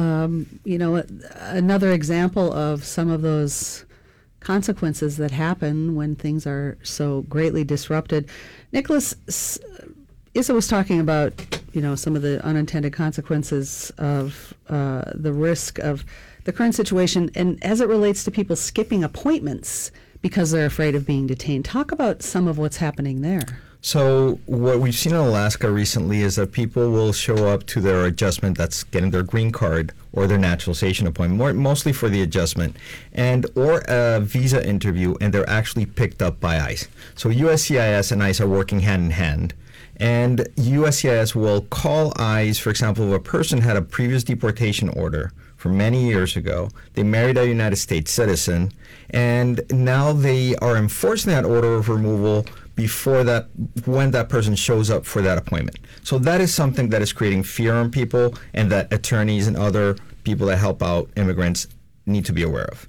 Another example of some of those consequences that happen when things are so greatly disrupted. Nicholas, Issa was talking about, some of the unintended consequences of the risk of the current situation, and as it relates to people skipping appointments because they're afraid of being detained. Talk about some of what's happening there. So what we've seen in Alaska recently is that people will show up to their adjustment, that's getting their green card or their naturalization appointment, mostly for the adjustment, or a visa interview, and they're actually picked up by ICE. So USCIS and ICE are working hand in hand. And USCIS will call ICE, for example, if a person had a previous deportation order from many years ago, they married a United States citizen, and now they are enforcing that order of removal when that person shows up for that appointment. So that is something that is creating fear in people, and that attorneys and other people that help out immigrants need to be aware of.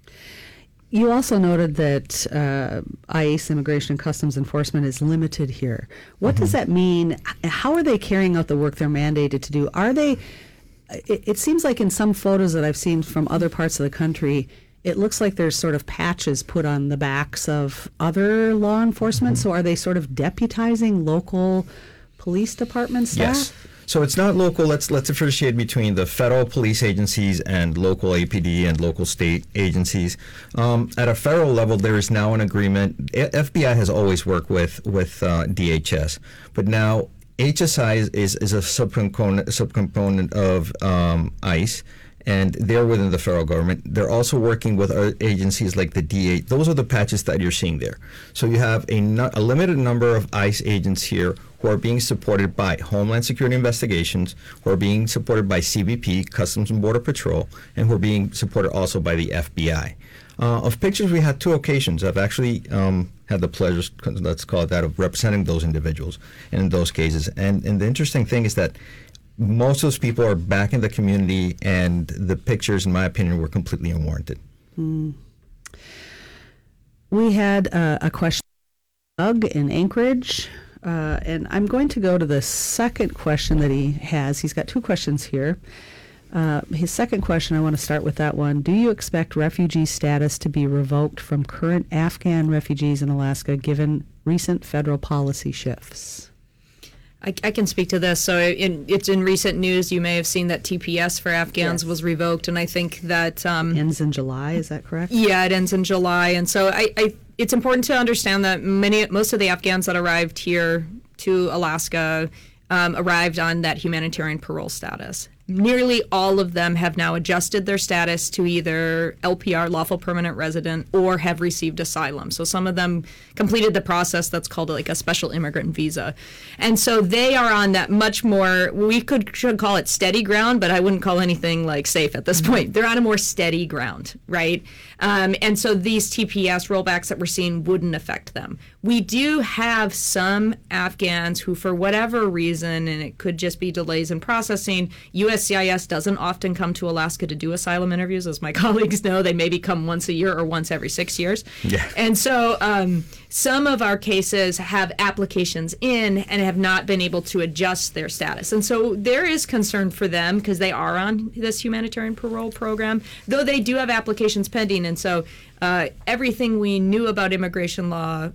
You also noted that ICE, Immigration and Customs Enforcement, is limited here. What does that mean? How are they carrying out the work they're mandated to do? Are they? It seems like in some photos that I've seen from other parts of the country, it looks like there's sort of patches put on the backs of other law enforcement. So are they sort of deputizing local police department staff? Yes. So it's not local. Let's differentiate between the federal police agencies and local APD and local state agencies. At a federal level, there is now an agreement. FBI has always worked with DHS, but now HSI is a subcomponent of ICE, and they're within the federal government. They're also working with agencies like the DA. Those are the patches that you're seeing there. So you have a limited number of ICE agents here who are being supported by Homeland Security investigations, who are being supported by CBP, Customs and Border Patrol, and who are being supported also by the FBI. Of pictures, we had 2 occasions. I've actually had the pleasure, let's call it that, of representing those individuals in those cases. And the interesting thing is that most of those people are back in the community, and the pictures, in my opinion, were completely unwarranted. We had a question from Doug in Anchorage, and I'm going to go to the second question that he has. He's got 2 questions here. His second question, I want to start with that one. Do you expect refugee status to be revoked from current Afghan refugees in Alaska given recent federal policy shifts? I can speak to this. So it's in recent news. You may have seen that TPS for Afghans was revoked, and I think that ends in July. Is that correct? Yeah, it ends in July, and so it's important to understand that most of the Afghans that arrived here to Alaska arrived on that humanitarian parole status. Nearly all of them have now adjusted their status to either LPR, lawful permanent resident, or have received asylum. So some of them completed the process that's called like a special immigrant visa. And so they are on that much more, we should call it steady ground, but I wouldn't call anything like safe at this point. They're on a more steady ground, right? And so these TPS rollbacks that we're seeing wouldn't affect them. We do have some Afghans who, for whatever reason, and it could just be delays in processing, USCIS doesn't often come to Alaska to do asylum interviews, as my colleagues know. They maybe come once a year or once every 6 years. Yeah. And so some of our cases have applications in and have not been able to adjust their status. And so there is concern for them because they are on this humanitarian parole program, though they do have applications pending. And so everything we knew about immigration law,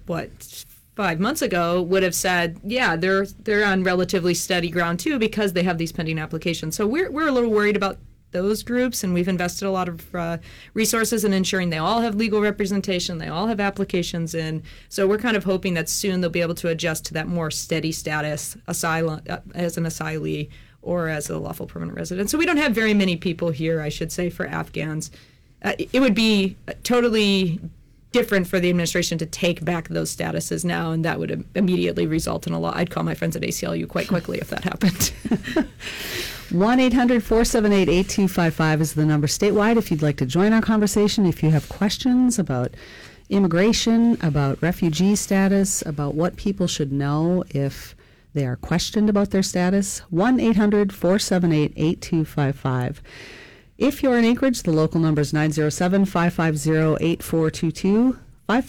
5 months ago, would have said, yeah, they're on relatively steady ground too because they have these pending applications. So we're a little worried about those groups, and we've invested a lot of resources in ensuring they all have legal representation, they all have applications in. So we're kind of hoping that soon they'll be able to adjust to that more steady status, asylum as an asylee or as a lawful permanent resident. So we don't have very many people here, I should say, for Afghans. It would be totally different for the administration to take back those statuses now, and that would immediately result in a law. I'd call my friends at ACLU quite quickly if that happened. 1-800-478-8255 is the number statewide if you'd like to join our conversation. If you have questions about immigration, about refugee status, about what people should know if they are questioned about their status, 1-800-478-8255. If you're in Anchorage, the local number is 907-550-8422,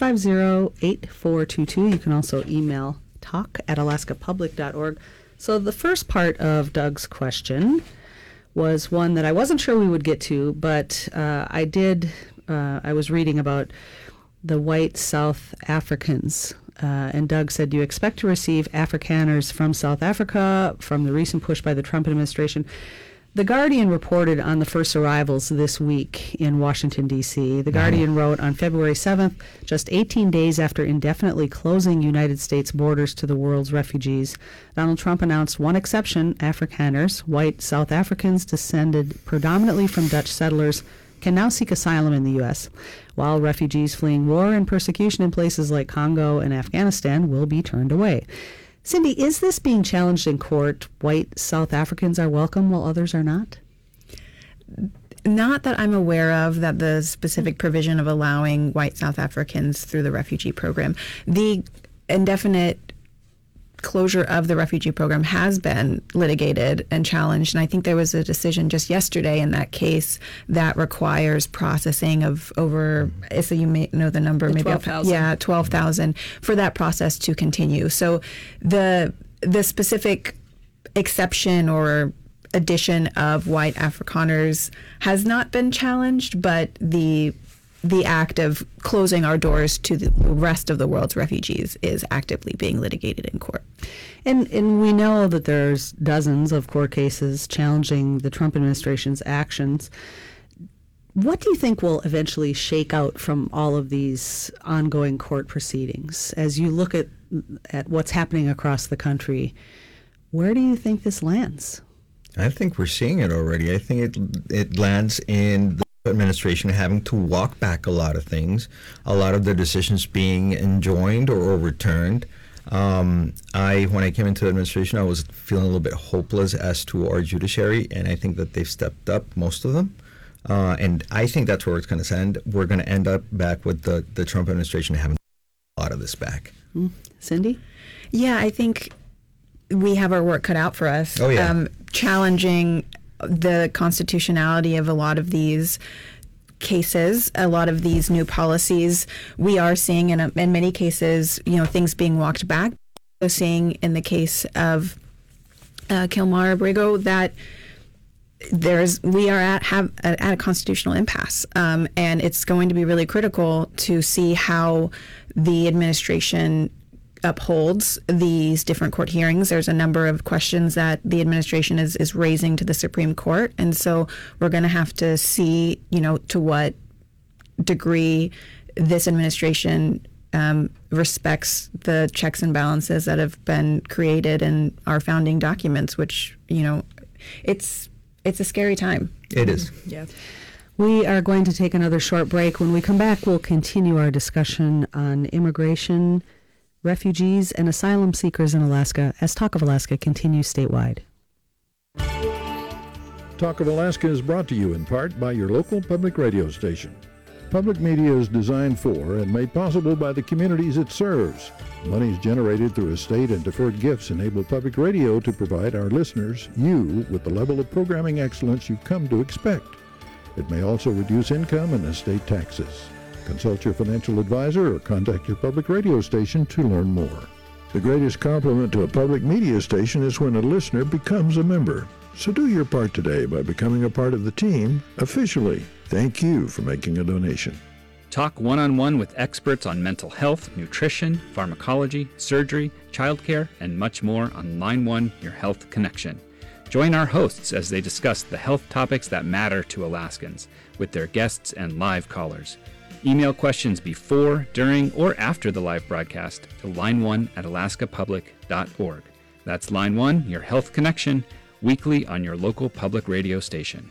550-8422. You can also email talk@alaskapublic.org. So the first part of Doug's question was one that I wasn't sure we would get to, but I was reading about the white South Africans. And Doug said, do you expect to receive Afrikaners from South Africa from the recent push by the Trump administration? The Guardian reported on the first arrivals this week in Washington, D.C. The Guardian wrote on February 7th, just 18 days after indefinitely closing United States borders to the world's refugees, Donald Trump announced one exception: Afrikaners, white South Africans descended predominantly from Dutch settlers, can now seek asylum in the U.S., while refugees fleeing war and persecution in places like Congo and Afghanistan will be turned away. Cindy, is this being challenged in court? White South Africans are welcome while others are not? Not that I'm aware of, that the specific provision of allowing white South Africans through the refugee program. The indefinite closure of the refugee program has been litigated and challenged, and I think there was a decision just yesterday in that case that requires processing of over, so you may know the number, maybe 12,000. Yeah, 12,000 for that process to continue. So the specific exception or addition of white Afrikaners has not been challenged, but the act of closing our doors to the rest of the world's refugees is actively being litigated in court. And we know that there's dozens of court cases challenging the Trump administration's actions. What do you think will eventually shake out from all of these ongoing court proceedings? As you look at what's happening across the country, where do you think this lands? I think we're seeing it already. I think it lands in the administration having to walk back a lot of things, a lot of their decisions being enjoined or overturned. When I came into administration, I was feeling a little bit hopeless as to our judiciary, and I think that they've stepped up, most of them. And I think that's where it's going to end. We're going to end up back with the Trump administration having a lot of this back. Cindy? Yeah, I think we have our work cut out for us. Oh, yeah. Challenging the constitutionality of a lot of these cases, a lot of these new policies. We are seeing in many cases, things being walked back. We're seeing in the case of Kilmar Abrigo that we are at a constitutional impasse, and it's going to be really critical to see how the administration upholds these different court hearings. There's a number of questions that the administration is raising to the Supreme Court, and so we're going to have to see, to what degree this administration respects the checks and balances that have been created in our founding documents, which, it's a scary time. It is. Yeah. We are going to take another short break. When we come back, we'll continue our discussion on immigration, refugees, and asylum seekers in Alaska as Talk of Alaska continues statewide. Talk of Alaska is brought to you in part by your local public radio station. Public media is designed for and made possible by the communities it serves. Monies generated through estate and deferred gifts enable public radio to provide our listeners, you, with the level of programming excellence you've come to expect. It may also reduce income and estate taxes. Consult your financial advisor or contact your public radio station to learn more. The greatest compliment to a public media station is when a listener becomes a member. So do your part today by becoming a part of the team officially. Thank you for making a donation. Talk one-on-one with experts on mental health, nutrition, pharmacology, surgery, childcare, and much more on Line 1, Your Health Connection. Join our hosts as they discuss the health topics that matter to Alaskans with their guests and live callers. Email questions before, during, or after the live broadcast to line1@alaskapublic.org. That's Line 1, Your Health Connection, weekly on your local public radio station.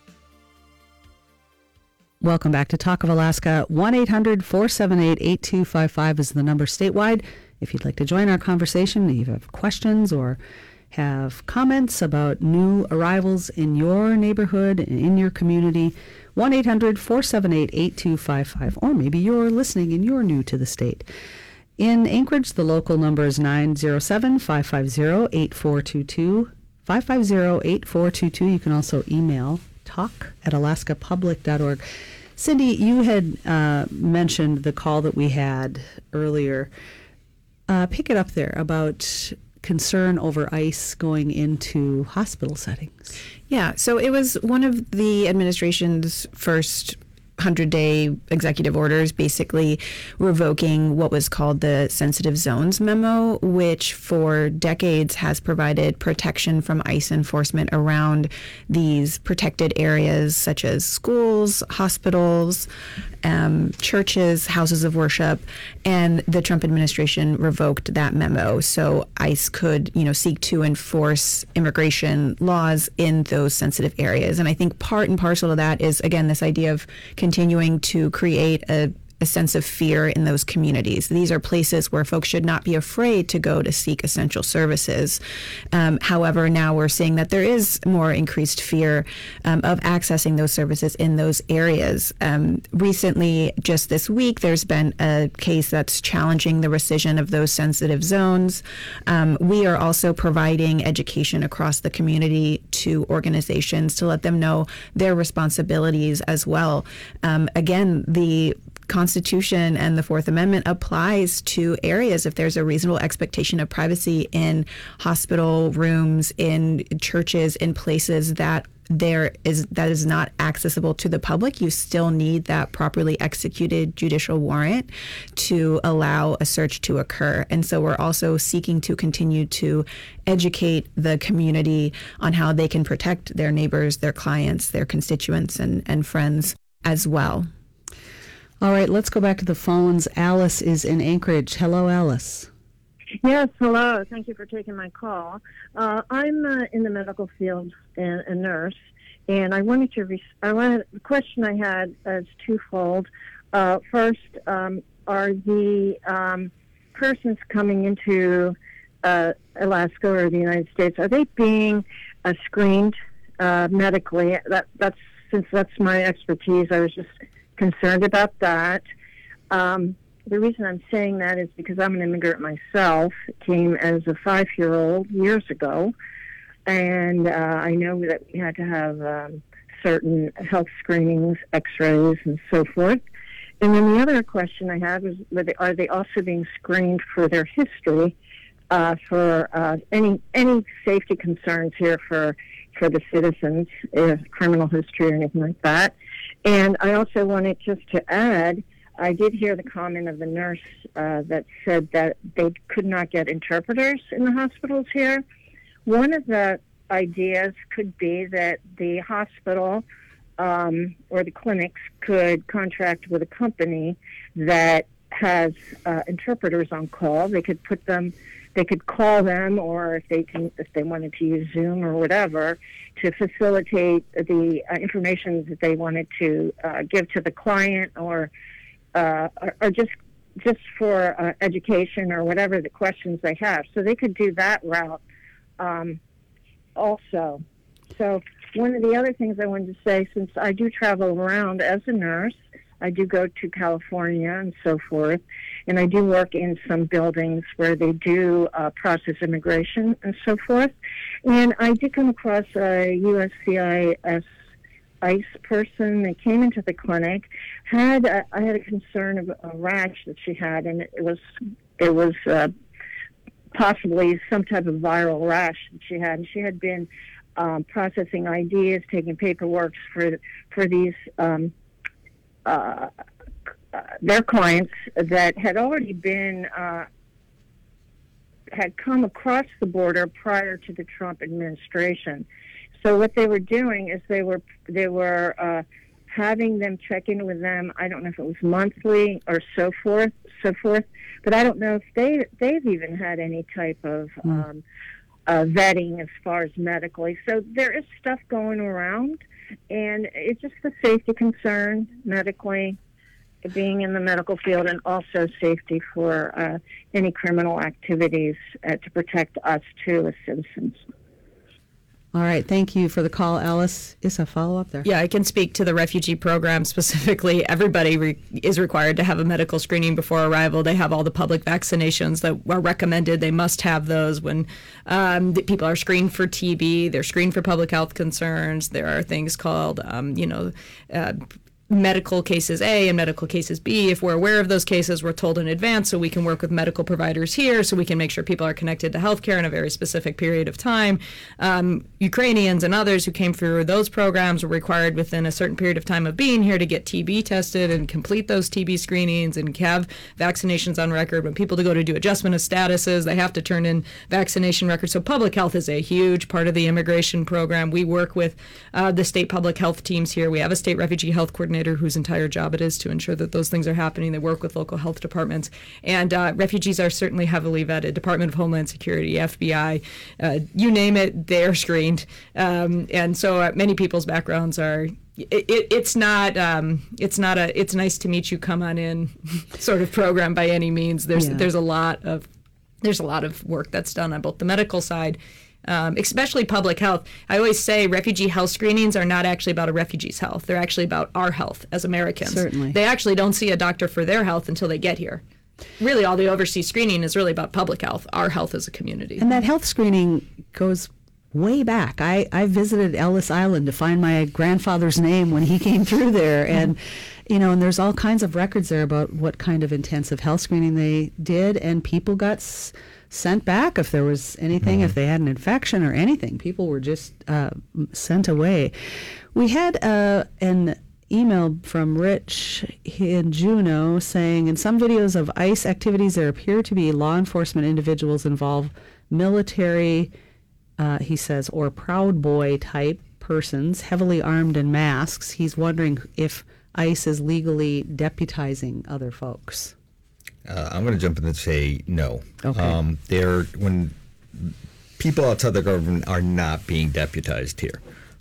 Welcome back to Talk of Alaska. 1-800-478-8255 is the number statewide. If you'd like to join our conversation, if you have questions or have comments about new arrivals in your neighborhood, in your community, 1-800-478-8255. Or maybe you're listening and you're new to the state. In Anchorage, the local number is 907-550-8422. 550-8422. You can also email talk@alaskapublic.org. Cindy, you had mentioned the call that we had earlier. Pick it up there about concern over ICE going into hospital settings. Yeah, so it was one of the administration's first 100-day executive orders, basically revoking what was called the Sensitive Zones Memo, which for decades has provided protection from ICE enforcement around these protected areas such as schools, hospitals, churches, houses of worship, and the Trump administration revoked that memo. So ICE could, seek to enforce immigration laws in those sensitive areas. And I think part and parcel of that is, again, this idea of continuing to create a sense of fear in those communities. These are places where folks should not be afraid to go to seek essential services. However, now we're seeing that there is more increased fear of accessing those services in those areas. Recently, just this week, there's been a case that's challenging the rescission of those sensitive zones. We are also providing education across the community to organizations to let them know their responsibilities as well. Again, the Constitution and the Fourth Amendment applies to areas if there's a reasonable expectation of privacy in hospital rooms, in churches, in places that is not accessible to the public. You still need that properly executed judicial warrant to allow a search to occur. And so we're also seeking to continue to educate the community on how they can protect their neighbors, their clients, their constituents, and friends as well. All right, let's go back to the phones. Alice is in Anchorage. Hello, Alice. Yes, hello. Thank you for taking my call. I'm in the medical field, a nurse, and I wanted to. The question I had is twofold. First, are the persons coming into Alaska or the United States, are they being screened medically? Since that's my expertise, I was just concerned about that. The reason I'm saying that is because I'm an immigrant myself. Came as a 5-year-old years ago, and I know that we had to have certain health screenings, x-rays, and so forth. And then the other question I had was, are they also being screened for their history, for any safety concerns here for the citizens, criminal history or anything like that? And I also wanted just to add, I did hear the comment of the nurse that said that they could not get interpreters in the hospitals here. One of the ideas could be that the hospital or the clinics could contract with a company that has interpreters on call. They could call them, or if they wanted to use Zoom or whatever, to facilitate the information that they wanted to give to the client, or just for education or whatever the questions they have. So they could do that route also. So one of the other things I wanted to say, since I do travel around as a nurse, I do go to California and so forth, and I do work in some buildings where they do process immigration and so forth. And I did come across a USCIS ICE person that came into the clinic. I had a concern of a rash that she had, and it was possibly some type of viral rash that she had. And she had been processing IDs, taking paperwork for these their clients that had already been had come across the border prior to the Trump administration. So what they were doing is they were having them check in with them. I don't know if it was monthly or so forth. But I don't know if they've even had any type of vetting as far as medically. So there is stuff going around, and it's just a safety concern medically, being in the medical field, and also safety for any criminal activities to protect us too as citizens. All right, thank you for the call, Alice. Is a follow-up there? Yeah, I can speak to the refugee program specifically. Everybody is required to have a medical screening before arrival. They have all the public vaccinations that are recommended. They must have those when people are screened for TB. They're screened for public health concerns. There are things called, medical cases A and medical cases B. If we're aware of those cases, we're told in advance so we can work with medical providers here so we can make sure people are connected to healthcare in a very specific period of time. Ukrainians and others who came through those programs were required within a certain period of time of being here to get TB tested and complete those TB screenings and have vaccinations on record. When people go to do adjustment of statuses, they have to turn in vaccination records. So public health is a huge part of the immigration program. We work with the state public health teams here. We have a state refugee health coordinator whose entire job it is to ensure that those things are happening. They work with local health departments. And refugees are certainly heavily vetted. Department of Homeland Security, FBI, you name it, they're screened. And so many people's backgrounds are, it's not it's nice to meet you, come on in sort of program by any means. There's a lot of work that's done on both the medical side, especially public health. I always say refugee health screenings are not actually about a refugee's health. They're actually about our health as Americans. Certainly. They actually don't see a doctor for their health until they get here. Really, all the overseas screening is really about public health, our health as a community. And that health screening goes way back. I visited Ellis Island to find my grandfather's name when he came through there. And, and there's all kinds of records there about what kind of intensive health screening they did. And people got sent back if there was anything, if they had an infection or anything. People were just sent away. We had an email from Rich in Juneau saying, in some videos of ICE activities, there appear to be law enforcement individuals involved, military, he says, or Proud Boy type persons, heavily armed in masks. He's wondering if ICE is legally deputizing other folks. I'm going to jump in and say no. Okay. When people outside the government are not being deputized here.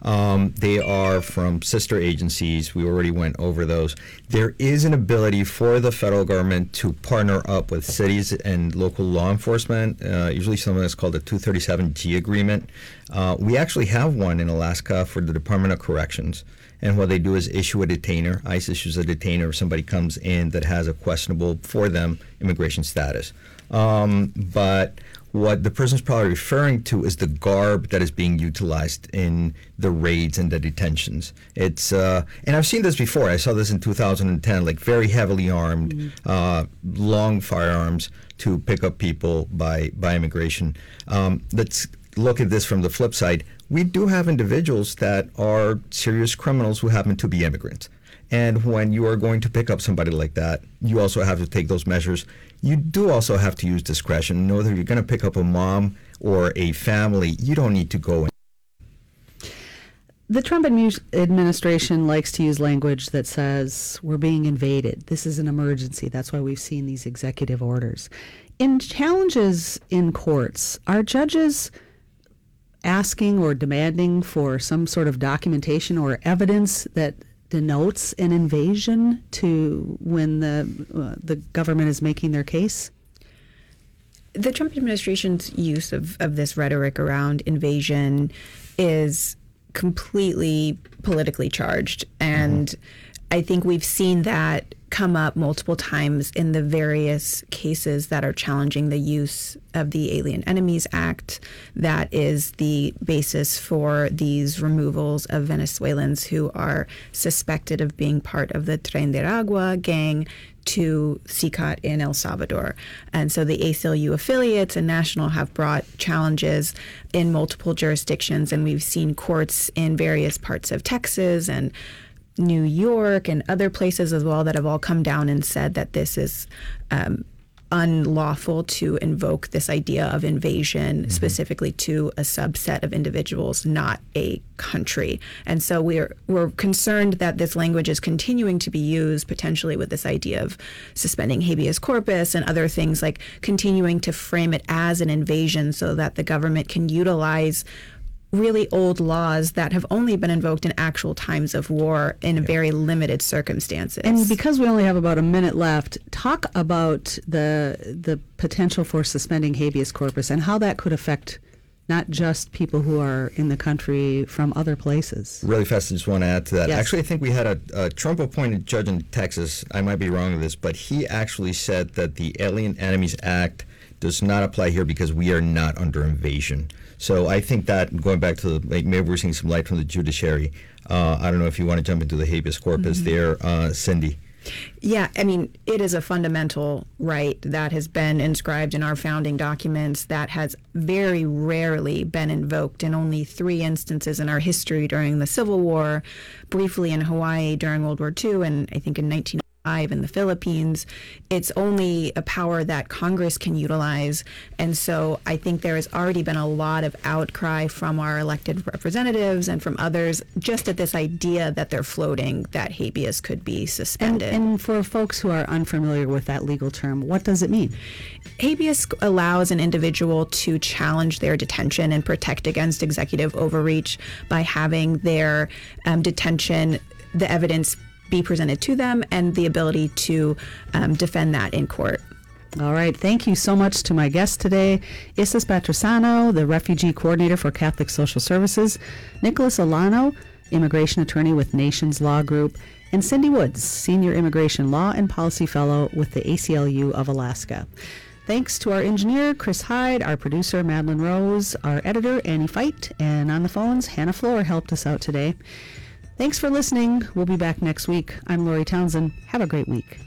They are from sister agencies. We already went over those. There is an ability for the federal government to partner up with cities and local law enforcement, usually something that's called the 237G agreement. We actually have one in Alaska for the Department of Corrections. And what they do is issue a detainer. ICE issues a detainer if somebody comes in that has a questionable, for them, immigration status. But what the person's probably referring to is the garb that is being utilized in the raids and the detentions. It's and I've seen this before. I saw this in 2010, like very heavily armed, long firearms to pick up people by immigration. Let's look at this from the flip side. We do have individuals that are serious criminals who happen to be immigrants. And when you are going to pick up somebody like that, you also have to take those measures. You do also have to use discretion. Know that you're going to pick up a mom or a family, you don't need to go in. The Trump administration likes to use language that says we're being invaded. This is an emergency. That's why we've seen these executive orders. In challenges in courts, are judges asking or demanding for some sort of documentation or evidence that denotes an invasion to when the government is making their case? The Trump administration's use of this rhetoric around invasion is completely politically charged. And I think we've seen that come up multiple times in the various cases that are challenging the use of the Alien Enemies Act. That is the basis for these removals of Venezuelans who are suspected of being part of the Tren de Aragua gang to CICAT in El Salvador. And so the ACLU affiliates and National have brought challenges in multiple jurisdictions, and we've seen courts in various parts of Texas and New York and other places as well that have all come down and said that this is unlawful to invoke this idea of invasion specifically to a subset of individuals, not a country. And so we're concerned that this language is continuing to be used potentially with this idea of suspending habeas corpus and other things, like continuing to frame it as an invasion so that the government can utilize really old laws that have only been invoked in actual times of war in very limited circumstances. And because we only have about a minute left, talk about the potential for suspending habeas corpus and how that could affect not just people who are in the country from other places. Really fast, I just want to add to that. Yes. Actually, I think we had a Trump-appointed judge in Texas. I might be wrong with this, but he actually said that the Alien Enemies Act does not apply here because we are not under invasion. So I think that, going back to maybe we're seeing some light from the judiciary. I don't know if you want to jump into the habeas corpus there, Cindy. Yeah, I mean, it is a fundamental right that has been inscribed in our founding documents that has very rarely been invoked in only 3 instances in our history: during the Civil War, briefly in Hawaii during World War II, and I think in 1905 in the Philippines. It's only a power that Congress can utilize. And so I think there has already been a lot of outcry from our elected representatives and from others just at this idea that they're floating that habeas could be suspended. And for folks who are unfamiliar with that legal term, what does it mean? Habeas allows an individual to challenge their detention and protect against executive overreach by having their detention, the evidence be presented to them, and the ability to defend that in court. All right. Thank you so much to my guest today, Isis Batrisano, the Refugee Coordinator for Catholic Social Services, Nicholas Olano, Immigration Attorney with Nations Law Group, and Cindy Woods, Senior Immigration Law and Policy Fellow with the ACLU of Alaska. Thanks to our engineer, Chris Hyde, our producer, Madeline Rose, our editor, Annie Feit, and on the phones, Hannah Floor helped us out today. Thanks for listening. We'll be back next week. I'm Lori Townsend. Have a great week.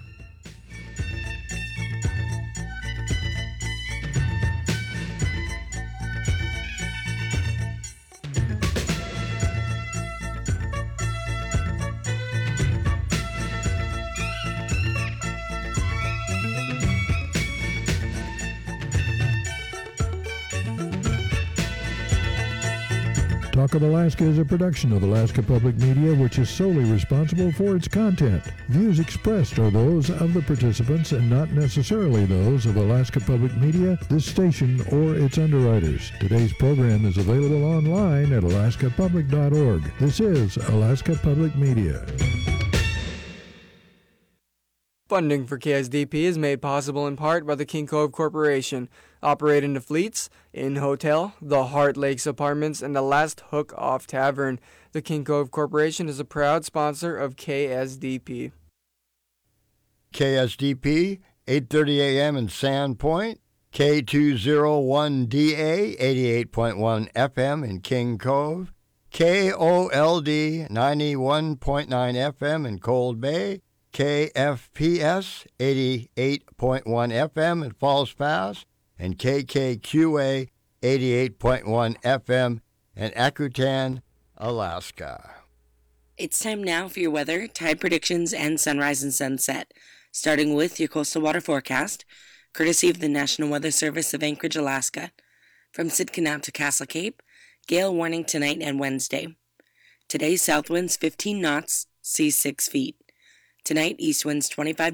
Talk of Alaska is a production of Alaska Public Media, which is solely responsible for its content. Views expressed are those of the participants and not necessarily those of Alaska Public Media, this station, or its underwriters. Today's program is available online at alaskapublic.org. This is Alaska Public Media. Funding for KSDP is made possible in part by the King Cove Corporation, operating the Fleets, Inn Hotel, the Heart Lakes Apartments, and the Last Hook Off Tavern. The King Cove Corporation is a proud sponsor of KSDP. KSDP, 8:30 a.m. in Sandpoint, K201DA, 88.1 FM in King Cove, KOLD, 91.9 FM in Cold Bay, KFPS 88.1 FM in Falls Pass, and KKQA 88.1 FM in Akutan, Alaska. It's time now for your weather, tide predictions, and sunrise and sunset, starting with your coastal water forecast, courtesy of the National Weather Service of Anchorage, Alaska. From Sitka to Castle Cape, gale warning tonight and Wednesday. Today, south winds 15 knots, seas 6 feet. Tonight, east winds 25